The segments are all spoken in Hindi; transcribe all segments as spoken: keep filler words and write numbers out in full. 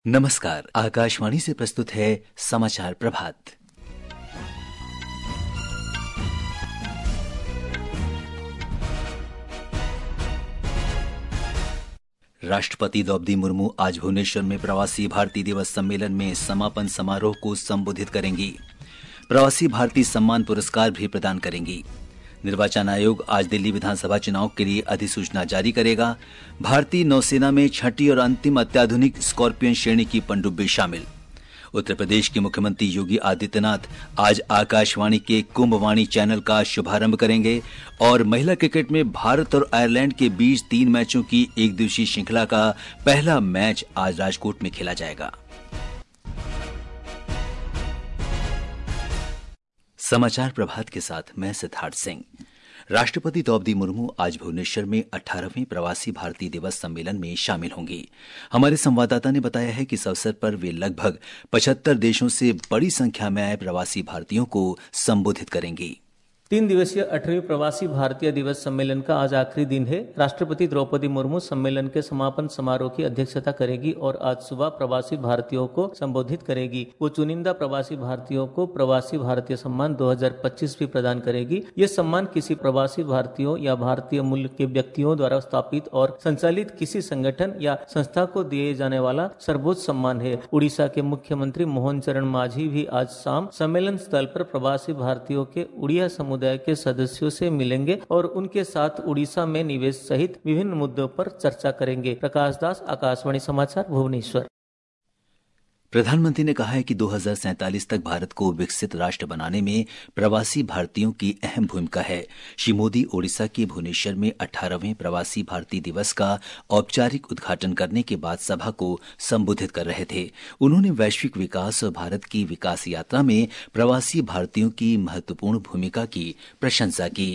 नमस्कार, आकाशवाणी से प्रस्तुत है समाचार प्रभात। राष्ट्रपति द्रौपदी मुर्मू आज भुवनेश्वर में प्रवासी भारतीय दिवस सम्मेलन में समापन समारोह को संबोधित करेंगी। प्रवासी भारतीय सम्मान पुरस्कार भी प्रदान करेंगी। निर्वाचन आयोग आज दिल्ली विधानसभा चुनाव के लिए अधिसूचना जारी करेगा। भारतीय नौसेना में छठी और अंतिम अत्याधुनिक स्कॉर्पियन श्रेणी की पनडुब्बी शामिल। उत्तर प्रदेश के मुख्यमंत्री योगी आदित्यनाथ आज आकाशवाणी के कुंभवाणी चैनल का शुभारंभ करेंगे और महिला क्रिकेट में भारत और आयरलैंड के बीच तीन मैचों की एक दिवसीय श्रृंखला का पहला मैच आज राजकोट में खेला जाएगा। समाचार प्रभात के साथ मैं सिद्धार्थ सिंह। राष्ट्रपति द्रौपदी मुर्मू आज भुवनेश्वर में अठारहवें प्रवासी भारतीय दिवस सम्मेलन में शामिल होंगी। हमारे संवाददाता ने बताया है कि इस अवसर पर वे लगभग पचहत्तर देशों से बड़ी संख्या में आए प्रवासी भारतीयों को संबोधित करेंगी। तीन दिवसीय अठारहवें प्रवासी भारतीय दिवस सम्मेलन का आज आखिरी दिन है। राष्ट्रपति द्रौपदी मुर्मू सम्मेलन के समापन समारोह की अध्यक्षता करेगी और आज सुबह प्रवासी भारतीयों को संबोधित करेगी। वो चुनिंदा प्रवासी भारतीयों को प्रवासी भारतीय सम्मान दो हज़ार पच्चीस भी प्रदान करेगी। ये सम्मान किसी प्रवासी भारतीयों या भारतीय मूल के व्यक्तियों द्वारा स्थापित और संचालित किसी संगठन या संस्था को दिए जाने वाला सर्वोच्च सम्मान है। उड़ीसा के मुख्यमंत्री मोहन चरण मांझी भी आज शाम सम्मेलन स्थल पर प्रवासी भारतीयों के उड़िया समुदाय के सदस्यों से मिलेंगे और उनके साथ उड़ीसा में निवेश सहित विभिन्न मुद्दों पर चर्चा करेंगे। प्रकाश दास, आकाशवाणी समाचार, भुवनेश्वर। प्रधानमंत्री ने कहा है कि दो हज़ार सैंतालीस तक भारत को विकसित राष्ट्र बनाने में प्रवासी भारतीयों की अहम भूमिका है। श्री मोदी ओडिशा के भुवनेश्वर में अठारहवें प्रवासी भारतीय दिवस का औपचारिक उद्घाटन करने के बाद सभा को संबोधित कर रहे थे। उन्होंने वैश्विक विकास और भारत की विकास यात्रा में प्रवासी भारतीयों की महत्वपूर्ण भूमिका की प्रशंसा की।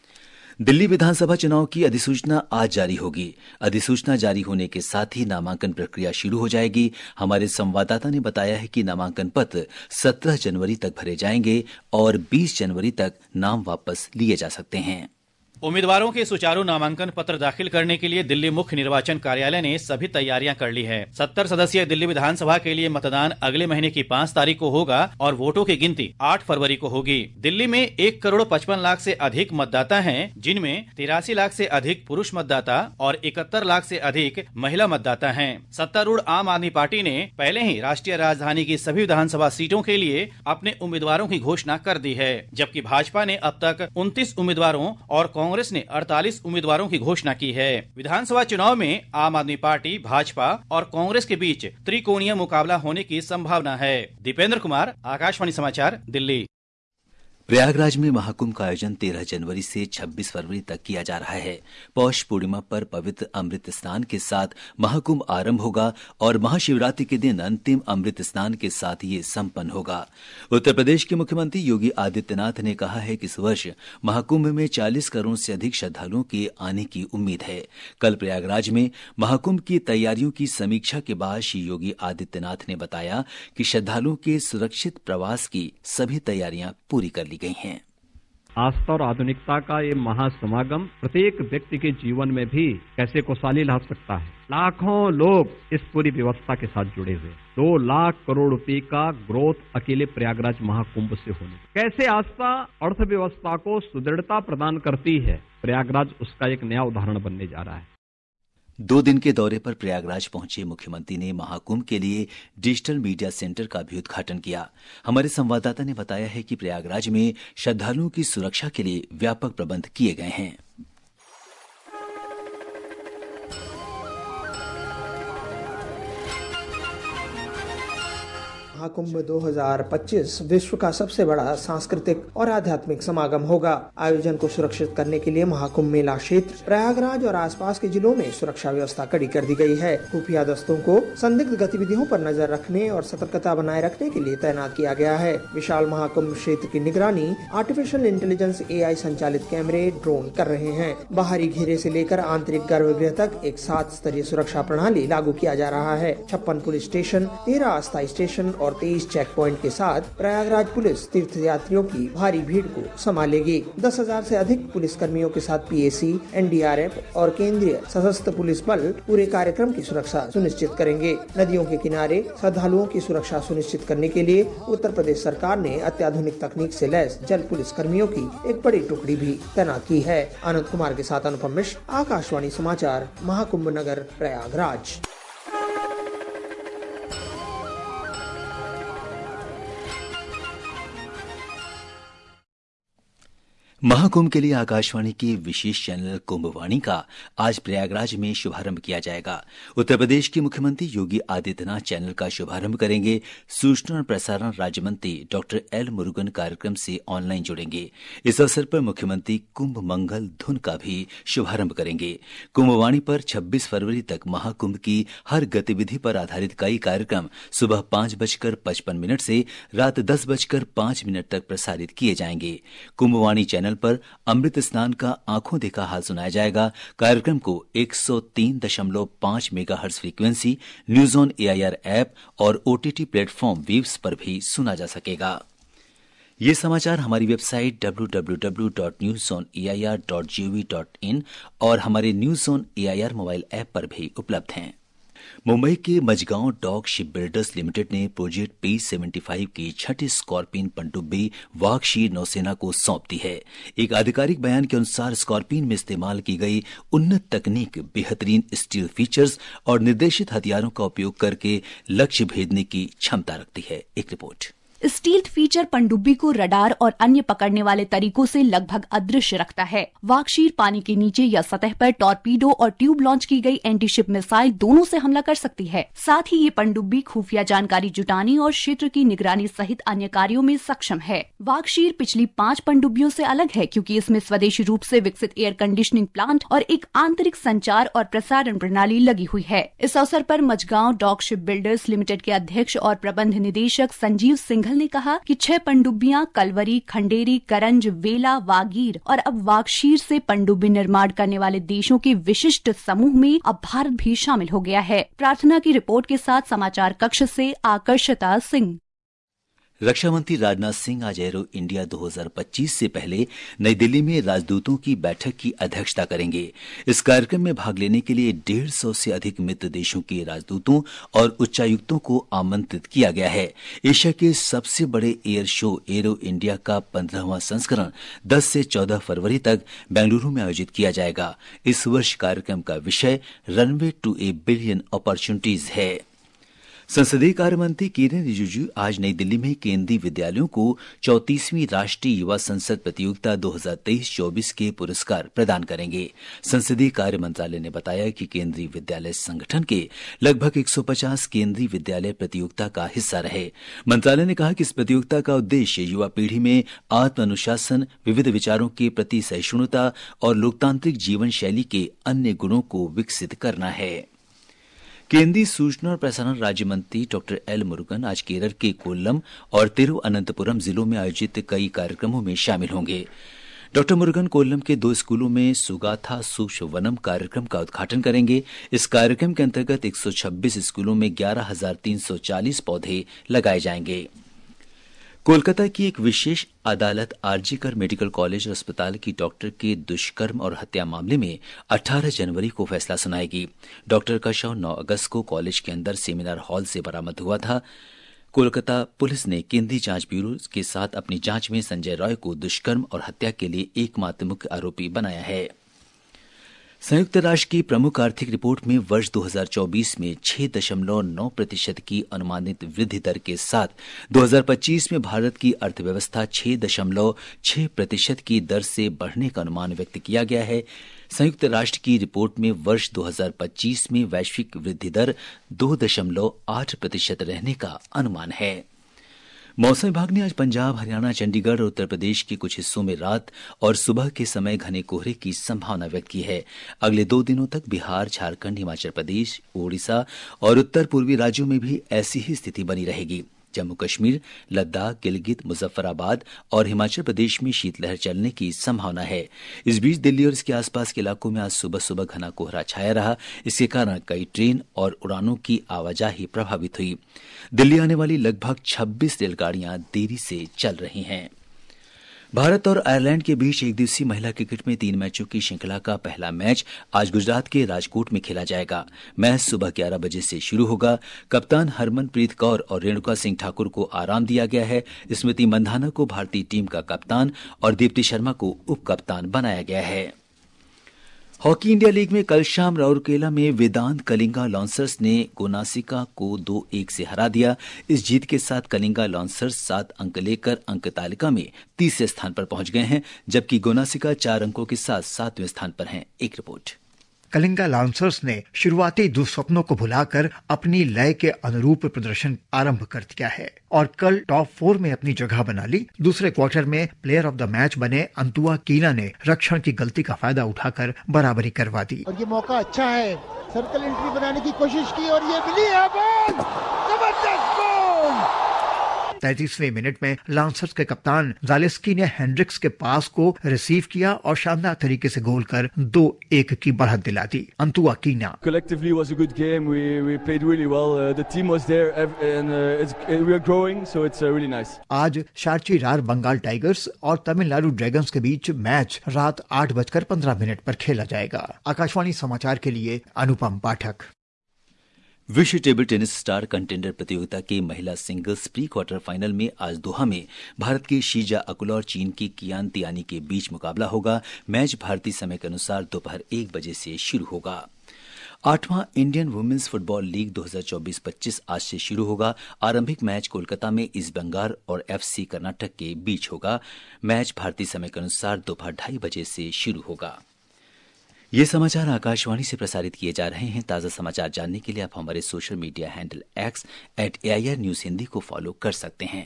दिल्ली विधानसभा चुनाव की अधिसूचना आज जारी होगी। अधिसूचना जारी होने के साथ ही नामांकन प्रक्रिया शुरू हो जाएगी। हमारे संवाददाता ने बताया है कि नामांकन पत्र सत्रह जनवरी तक भरे जाएंगे और बीस जनवरी तक नाम वापस लिए जा सकते हैं। उम्मीदवारों के सुचारू नामांकन पत्र दाखिल करने के लिए दिल्ली मुख्य निर्वाचन कार्यालय ने सभी तैयारियां कर ली है। सत्तर सदस्यीय दिल्ली विधानसभा के लिए मतदान अगले महीने की पाँच तारीख को होगा और वोटों की गिनती आठ फरवरी को होगी। दिल्ली में एक करोड़ पचपन लाख से अधिक मतदाता हैं, जिनमें तिरासी लाख से अधिक पुरुष मतदाता और इकहत्तर लाख से अधिक महिला मतदाता हैं। सत्तारूढ़ आम आदमी पार्टी ने पहले ही राष्ट्रीय राजधानी की सभी विधानसभा सीटों के लिए अपने उम्मीदवारों की घोषणा कर दी है, जबकि भाजपा ने अब तक उनतीस उम्मीदवारों और कांग्रेस ने अड़तालीस उम्मीदवारों की घोषणा की है। विधानसभा चुनाव में आम आदमी पार्टी, भाजपा और कांग्रेस के बीच त्रिकोणीय मुकाबला होने की संभावना है। दीपेंद्र कुमार, आकाशवाणी समाचार, दिल्ली। प्रयागराज में महाकुंभ का आयोजन तेरह जनवरी से छब्बीस फरवरी तक किया जा रहा है। पौष पूर्णिमा पर पवित्र अमृत स्नान के साथ महाकुंभ आरंभ होगा और महाशिवरात्रि के दिन अंतिम अमृत स्नान के साथ ये संपन्न होगा। उत्तर प्रदेश के मुख्यमंत्री योगी आदित्यनाथ ने कहा है कि इस वर्ष महाकुंभ में चालीस करोड़ से अधिक श्रद्धालुओं के आने की उम्मीद है। कल प्रयागराज में महाकुंभ की तैयारियों की समीक्षा के बाद श्री योगी आदित्यनाथ ने बताया कि श्रद्धालुओं के सुरक्षित प्रवास की सभी तैयारियां पूरी कर ली गई हैं। आस्था और आधुनिकता का ये महासमागम प्रत्येक व्यक्ति के जीवन में भी कैसे खुशहाली ला सकता है। लाखों लोग इस पूरी व्यवस्था के साथ जुड़े हुए। दो लाख करोड़ रुपए का ग्रोथ अकेले प्रयागराज महाकुंभ से होने, कैसे आस्था अर्थव्यवस्था को सुदृढ़ता प्रदान करती है, प्रयागराज उसका एक नया उदाहरण बनने जा रहा है। दो दिन के दौरे पर प्रयागराज पहुंचे मुख्यमंत्री ने महाकुंभ के लिए डिजिटल मीडिया सेंटर का भी उद्घाटन किया। हमारे संवाददाता ने बताया है कि प्रयागराज में श्रद्धालुओं की सुरक्षा के लिए व्यापक प्रबंध किए गए हैं। महाकुंभ दो हज़ार पच्चीस विश्व का सबसे बड़ा सांस्कृतिक और आध्यात्मिक समागम होगा। आयोजन को सुरक्षित करने के लिए महाकुंभ मेला क्षेत्र प्रयागराज और आसपास के जिलों में सुरक्षा व्यवस्था कड़ी कर दी गई है। खुफिया दस्तों को संदिग्ध गतिविधियों पर नजर रखने और सतर्कता बनाए रखने के लिए तैनात किया गया है। विशाल महाकुंभ क्षेत्र की निगरानी आर्टिफिशियल इंटेलिजेंस ए आई संचालित कैमरे, ड्रोन कर रहे हैं। बाहरी घेरे से लेकर आंतरिक गर्भगृह तक एक सात स्तरीय सुरक्षा प्रणाली लागू किया जा रहा है। छप्पन पुलिस स्टेशन, तेरह अस्थायी स्टेशन और और तेईस चेक पॉइंट के साथ प्रयागराज पुलिस तीर्थ यात्रियों की भारी भीड़ को संभालेगी। दस हजार से अधिक पुलिस कर्मियों के साथ पीएसी, एनडीआरएफ और केंद्रीय सशस्त्र पुलिस बल पूरे कार्यक्रम की सुरक्षा सुनिश्चित करेंगे। नदियों के किनारे श्रद्धालुओं की सुरक्षा सुनिश्चित करने के लिए उत्तर प्रदेश सरकार ने अत्याधुनिक तकनीक से लैस जल पुलिस कर्मियों की एक बड़ी टुकड़ी भी तैनात की है। आनंद कुमार के साथ अनुपम मिश्र, आकाशवाणी समाचार, महाकुंभ नगर, प्रयागराज। महाकुंभ के लिए आकाशवाणी के विशेष चैनल कुंभवाणी का आज प्रयागराज में शुभारंभ किया जाएगा। उत्तर प्रदेश के मुख्यमंत्री योगी आदित्यनाथ चैनल का शुभारंभ करेंगे। सूचना और प्रसारण राज्य मंत्री डॉक्टर एल मुरुगन कार्यक्रम से ऑनलाइन जुड़ेंगे। इस अवसर पर मुख्यमंत्री कुंभ मंगल धुन का भी शुभारंभ करेंगे। कुंभवाणी पर छब्बीस फरवरी तक महाकुंभ की हर गतिविधि पर आधारित कई कार्यक्रम सुबह पांच बजकर पचपन मिनट से रात दस बजकर पांच मिनट तक प्रसारित किए जाएंगे। कुंभवाणी चैनल पर अमृत स्नान का आंखों देखा हाल सुनाया जाएगा। कार्यक्रम को एक सौ तीन दशमलव पांच megahertz frequency, news on AIR app और ओटीटी प्लेटफॉर्म वीव्स पर भी सुना जा सकेगा। ये समाचार हमारी website W W W dot news on A I R dot G O V dot in और हमारे news on AIR mobile app पर भी उपलब्ध हैं। मुंबई के Mazagon dock ship builders limited ने प्रोजेक्ट पी पचहत्तर की छठी स्कॉर्पियन पनडुब्बी वागशीर नौसेना को सौंप दी है। एक आधिकारिक बयान के अनुसार स्कॉर्पियन में इस्तेमाल की गई उन्नत तकनीक, बेहतरीन स्टील फीचर्स और निर्देशित हथियारों का उपयोग करके लक्ष्य भेदने की क्षमता रखती है। एक रिपोर्ट। स्टील्थ फीचर पनडुब्बी को रडार और अन्य पकड़ने वाले तरीकों से लगभग अदृश्य रखता है। वागशीर पानी के नीचे या सतह पर टॉर्पीडो और ट्यूब लॉन्च की गई एंटीशिप मिसाइल दोनों से हमला कर सकती है। साथ ही ये पनडुब्बी खुफिया जानकारी जुटाने और क्षेत्र की निगरानी सहित अन्य कार्यों में सक्षम है। वागशीर पिछली पांच पनडुब्बियों से अलग है क्योंकि इसमें स्वदेशी रूप से विकसित एयर कंडीशनिंग प्लांट और एक आंतरिक संचार और प्रसारण प्रणाली लगी हुई है। इस अवसर पर Mazagon dock ship builders limited के अध्यक्ष और प्रबंध निदेशक संजीव सिंघल ने कहा कि छह पनडुब्बियां कलवरी, खंडेरी, करंज, वेला, वागीर और अब वागशीर से पनडुब्बी निर्माण करने वाले देशों के विशिष्ट समूह में अब भारत भी शामिल हो गया है। प्रार्थना की रिपोर्ट के साथ समाचार कक्ष से आकर्षिता सिंह। रक्षा मंत्री राजनाथ सिंह आज एरो इंडिया दो हज़ार पच्चीस से पहले नई दिल्ली में राजदूतों की बैठक की अध्यक्षता करेंगे। इस कार्यक्रम में भाग लेने के लिए डेढ़ सौ से अधिक मित्र देशों के राजदूतों और उच्चायुक्तों को आमंत्रित किया गया है। एशिया के सबसे बड़े एयर शो एरो इंडिया का पंद्रहवां संस्करण दस से चौदह फरवरी तक बेंगलुरु में आयोजित किया जाएगा। इस वर्ष कार्यक्रम का विषय runway to a billion opportunities है। संसदीय कार्य मंत्री किरेन रिजिजू आज नई दिल्ली में केंद्रीय विद्यालयों को चौंतीसवीं राष्ट्रीय युवा संसद प्रतियोगिता दो हज़ार तेईस चौबीस के पुरस्कार प्रदान करेंगे। संसदीय कार्य मंत्रालय ने बताया कि केंद्रीय विद्यालय संगठन के लगभग एक सौ पचास केंद्रीय विद्यालय प्रतियोगिता का हिस्सा रहे। मंत्रालय ने कहा कि इस प्रतियोगिता का उद्देश्य युवा पीढ़ी में आत्म अनुशासन, विविध विचारों के प्रति सहिष्णुता और लोकतांत्रिक जीवन शैली के अन्य गुणों को विकसित करना है। केंद्रीय सूचना और प्रसारण राज्य मंत्री डॉक्टर एल मुरुगन आज केरल के कोल्लम और तिरुअनंतपुरम जिलों में आयोजित कई कार्यक्रमों में शामिल होंगे। डॉक्टर मुरुगन कोल्लम के दो स्कूलों में सुगाथा सूक्ष्म वनम कार्यक्रम का उद्घाटन करेंगे। इस कार्यक्रम के अंतर्गत एक सौ छब्बीस स्कूलों में ग्यारह हजार तीन सौ चालीस पौधे लगाए जाएंगे। कोलकाता की एक विशेष अदालत आरजीकर मेडिकल कॉलेज और अस्पताल की डॉक्टर के दुष्कर्म और हत्या मामले में अठारह जनवरी को फैसला सुनाएगी। डॉक्टर का शव नौ अगस्त को कॉलेज के अंदर सेमिनार हॉल से बरामद हुआ था। कोलकाता पुलिस ने केंद्रीय जांच ब्यूरो के साथ अपनी जांच में संजय रॉय को दुष्कर्म और हत्या के लिए एकमात्र मुख्य आरोपी बनाया है। संयुक्त राष्ट्र की प्रमुख आर्थिक रिपोर्ट में वर्ष दो हज़ार चौबीस में छह दशमलव नौ प्रतिशत की अनुमानित वृद्धि दर के साथ दो हज़ार पच्चीस में भारत की अर्थव्यवस्था छह दशमलव छह प्रतिशत की दर से बढ़ने का अनुमान व्यक्त किया गया है। संयुक्त राष्ट्र की रिपोर्ट में वर्ष दो हज़ार पच्चीस में वैश्विक वृद्धि दर दो दशमलव आठ प्रतिशत रहने का अनुमान है। मौसम विभाग ने आज पंजाब, हरियाणा, चंडीगढ़ और उत्तर प्रदेश के कुछ हिस्सों में रात और सुबह के समय घने कोहरे की संभावना व्यक्त की है। अगले दो दिनों तक बिहार, झारखंड, हिमाचल प्रदेश, ओडिशा और उत्तर पूर्वी राज्यों में भी ऐसी ही स्थिति बनी रहेगी। जम्मू कश्मीर, लद्दाख, गिलगित, मुजफ्फराबाद और हिमाचल प्रदेश में शीतलहर चलने की संभावना है। इस बीच दिल्ली और इसके आसपास के इलाकों में आज सुबह सुबह घना कोहरा छाया रहा। इसके कारण कई ट्रेन और उड़ानों की आवाजाही प्रभावित हुई। दिल्ली आने वाली लगभग छब्बीस रेलगाड़ियां देरी से चल रही हैं। भारत और आयरलैंड के बीच एक दिवसीय महिला क्रिकेट में तीन मैचों की श्रृंखला का पहला मैच आज गुजरात के राजकोट में खेला जाएगा। मैच सुबह ग्यारह बजे से शुरू होगा। कप्तान हरमनप्रीत कौर और रेणुका सिंह ठाकुर को आराम दिया गया है। स्मृति मंधाना को भारतीय टीम का कप्तान और दीप्ति शर्मा को उप कप्तान बनाया गया है। हॉकी इंडिया लीग में कल शाम राउरकेला में वेदांत कलिंगा लॉन्सर्स ने गोनासिका को दो एक से हरा दिया। इस जीत के साथ कलिंगा लॉन्सर्स सात अंक लेकर अंक तालिका में तीसरे स्थान पर पहुंच गए हैं, जबकि गोनासिका चार अंकों के साथ सातवें स्थान पर हैं। एक रिपोर्ट। कलिंगा लॉन्सर्स ने शुरुआती दुस्वप्नों को भुलाकर अपनी लय के अनुरूप प्रदर्शन आरंभ कर दिया है और कल टॉप फोर में अपनी जगह बना ली। दूसरे क्वार्टर में प्लेयर ऑफ द मैच बने अंतुआ कीना ने रक्षण की गलती का फायदा उठाकर बराबरी करवा दी। और ये मौका अच्छा है, सर्कल एंट्री बनाने की कोशिश की और ये मिली है बॉल, जबरदस्त गोल। तैंतीसवें मिनट में लॉन्सर्स के कप्तान जालेस्की ने हेंड्रिक्स के पास को रिसीव किया और शानदार तरीके से गोल कर दो एक की बढ़त दिला दी। अंतुआ कीना Collectively was a good game. We we played really well. Uh, the team was there and uh, it's, we are growing, so it's uh, really nice. आज शारची रार बंगाल टाइगर्स और तमिलनाडु ड्रैगन्स के बीच मैच रात आठ बजकर पंद्रह मिनट पर खेला जाएगा। आकाशवाणी समाचार के लिए अनुपम पाठक। विश्व टेबल टेनिस स्टार कंटेंडर प्रतियोगिता के महिला सिंगल्स प्री क्वार्टर फाइनल में आज दोहा में भारत के शीजा अकुला और चीन की कियान तियानी के बीच मुकाबला होगा। मैच भारतीय समय के अनुसार दोपहर एक बजे से शुरू होगा। आठवां इंडियन वुमेन्स फुटबॉल लीग दो हज़ार चौबीस पच्चीस आज से शुरू होगा। आरंभिक मैच कोलकाता में ईस्ट बंगाल और एफसी कर्नाटक के बीच होगा। मैच भारतीय समय के अनुसार दोपहर ढाई बजे से शुरू होगा। ये समाचार आकाशवाणी से प्रसारित किए जा रहे हैं। ताज़ा समाचार जानने के लिए आप हमारे social media handle X at AIR news Hindi को फॉलो कर सकते हैं।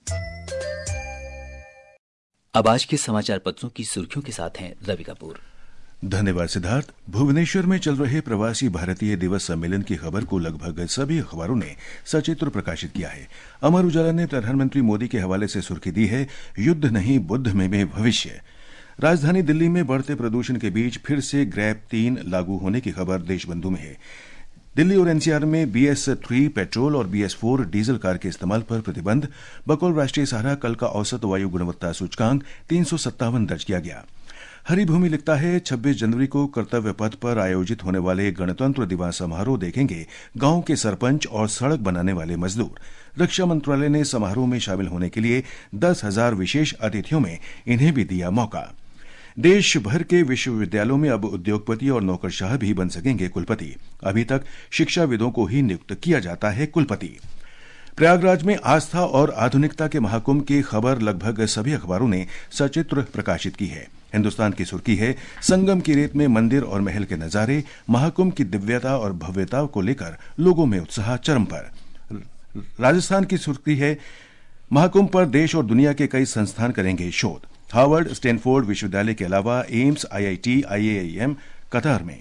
अब आज के समाचार पत्रों की सुर्खियों के साथ हैं रवि कपूर। धन्यवाद सिद्धार्थ। भुवनेश्वर में चल रहे प्रवासी भारतीय दिवस सम्मेलन की खबर को लगभग सभी अखबारों ने सचित्र प्रकाशित किया है। अमर उजाला ने प्रधानमंत्री मोदी के हवाले से सुर्खी दी है, युद्ध नहीं बुद्ध में भी भविष्य। राजधानी दिल्ली में बढ़ते प्रदूषण के बीच फिर से ग्रैप तीन लागू होने की खबर देशबंधु में है। दिल्ली और एनसीआर में बी एस थ्री पेट्रोल और B S four diesel car के इस्तेमाल पर प्रतिबंध। बकौल राष्ट्रीय सहारा कल का औसत वायु गुणवत्ता सूचकांक तीन सौ सत्तावन दर्ज किया गया। हरिभूमि लिखता है, छब्बीस जनवरी को कर्तव्य पथ पर आयोजित होने वाले गणतंत्र दिवस समारोह देखेंगे गांव के सरपंच और सड़क बनाने वाले मजदूर। रक्षा मंत्रालय ने समारोह में शामिल होने के लिए दस हजार विशेष अतिथियों में इन्हें भी दिया मौका। देश भर के विश्वविद्यालयों में अब उद्योगपति और नौकरशाह भी बन सकेंगे कुलपति। अभी तक शिक्षाविदों को ही नियुक्त किया जाता है कुलपति। प्रयागराज में आस्था और आधुनिकता के महाकुंभ की खबर लगभग सभी अखबारों ने सचित्र प्रकाशित की है। हिंदुस्तान की सुर्खी है, संगम की रेत में मंदिर और महल के नजारे। महाकुंभ की दिव्यता और भव्यता को लेकर लोगों में उत्साह चरम पर। राजस्थान की सुर्खी है, महाकुंभ पर देश और दुनिया के कई संस्थान करेंगे शोध। हार्वर्ड, स्टैनफोर्ड विश्वविद्यालय के अलावा एम्स, आईआईटी, आईआईएम कतार में।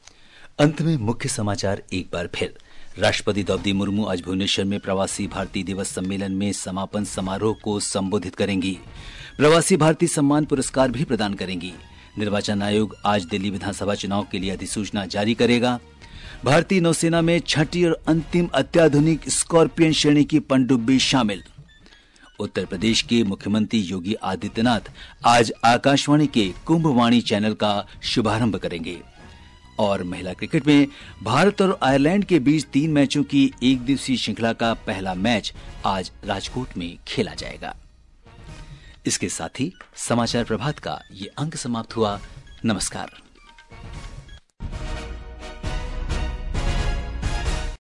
अंत में मुख्य समाचार एक बार फिर। राष्ट्रपति द्रौपदी मुर्मू आज भुवनेश्वर में प्रवासी भारतीय दिवस सम्मेलन में समापन समारोह को संबोधित करेंगी। प्रवासी भारतीय सम्मान पुरस्कार भी प्रदान करेंगी। निर्वाचन आयोग आज दिल्ली विधानसभा चुनाव के लिए अधिसूचना जारी करेगा। भारतीय नौसेना में छठी और अंतिम अत्याधुनिक स्कॉर्पियन श्रेणी की पनडुब्बी शामिल। उत्तर प्रदेश के मुख्यमंत्री योगी आदित्यनाथ आज आकाशवाणी के कुंभवाणी चैनल का शुभारंभ करेंगे। और महिला क्रिकेट में भारत और आयरलैंड के बीच तीन मैचों की एक दिवसीय श्रृंखला का पहला मैच आज राजकोट में खेला जाएगा। इसके साथ ही समाचार प्रभात का ये अंक समाप्त हुआ। नमस्कार।